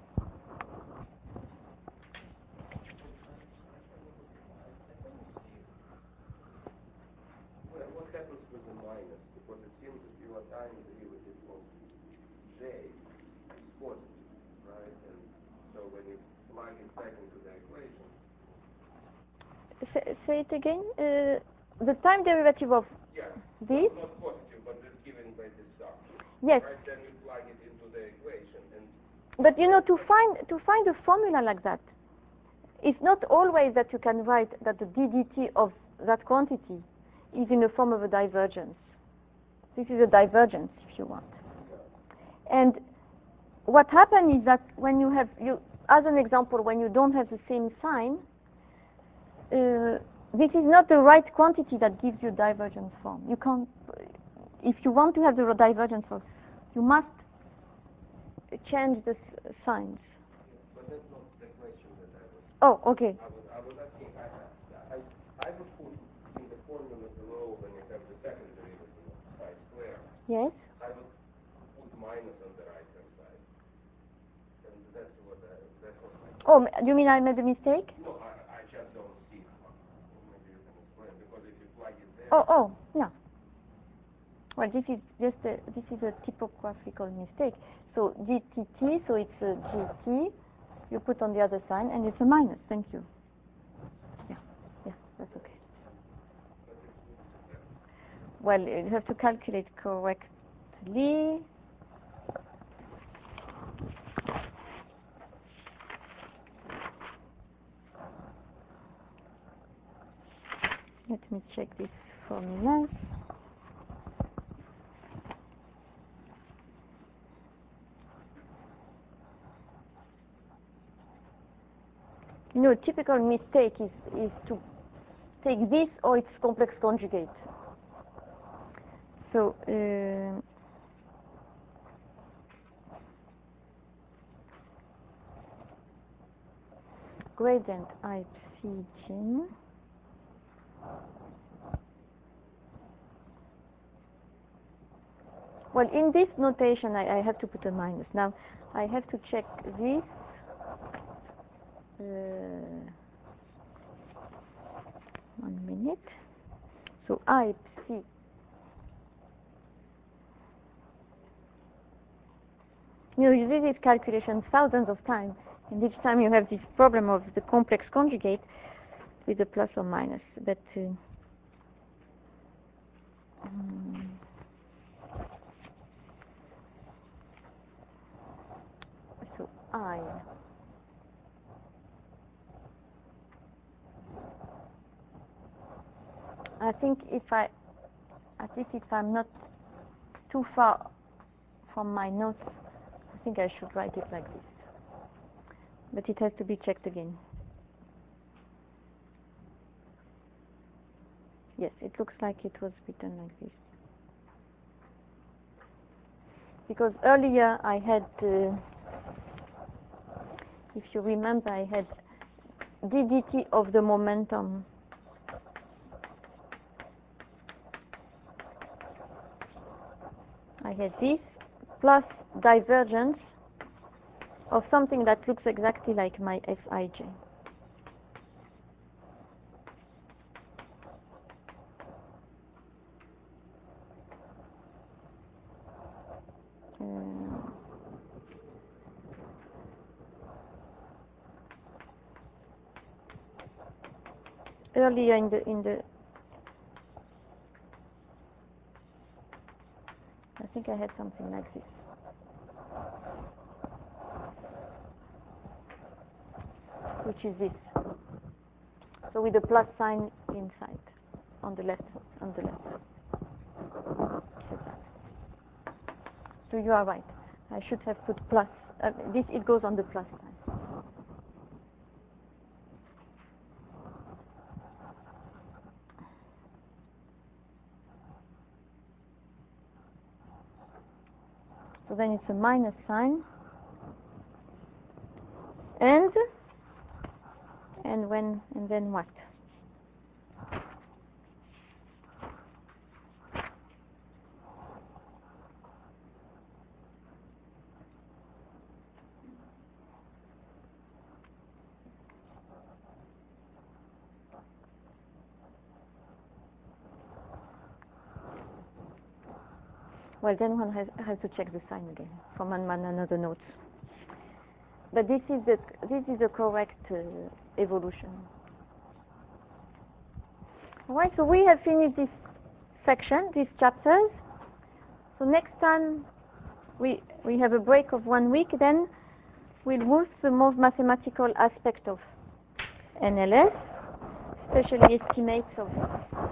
Well, what happens with the minus? Because it seems that your time derivative of J is positive, right? And so when you plug it back into the equation... Say, say it again. Uh, the time derivative of yeah, this? Not positive, but it's given by this sum. Yes. Right, then you plug it into the equation. And but you know, to find to find a formula like that, it's not always that you can write that the d dt of that quantity is in the form of a divergence. This is a divergence, if you want. And what happens is that when you have, you, as an example, when you don't have the same sign, uh, this is not the right quantity that gives you divergence form. You can't, if you want to have the divergence form, you must change the s signs. But that's not the question that I was... Oh, okay. I was, I was asking, I, I, I would put in the formula below when you have the second derivative of psi squared. Yes. I would put minus on the right hand side. And that's what I, that's what I... Oh, you mean I made a mistake? No, I, I just don't see how. Maybe you can explain, because if you plug it there... Oh, oh, yeah. Well, this is just a, this is a typographical mistake. So dtt, so it's a gt, you put on the other sign, and it's a minus. Thank you. Yeah, yeah, that's okay. Well, you have to calculate correctly. Let me check this formula. know, a typical mistake is, is to take this or its complex conjugate. So, uh, gradient I psi G. Well, in this notation, I, I have to put a minus. Now, I have to check this. Uh, one minute. So I psi. You know, you do these calculations thousands of times, and each time you have this problem of the complex conjugate with a plus or minus. But uh, um, so I. I think if I, at least if I'm not too far from my notes, I think I should write it like this. But it has to be checked again. Yes, it looks like it was written like this. Because earlier I had, uh, if you remember, I had d dt of the momentum I had this plus divergence of something that looks exactly like my Fij. Uh, earlier in the in the I think I had something like this. Which is this. So with a plus sign inside, on the left, on the left. So you are right. I should have put plus. Uh, this it goes on the plus side. So then it's a minus sign. And and when and then what? Well, then one has, has to check the sign again from another note. But this is the this is the correct uh, evolution. All right. So we have finished this section, these chapters. So next time we we have a break of one week. Then we'll move to the most mathematical aspect of N L S, especially estimates of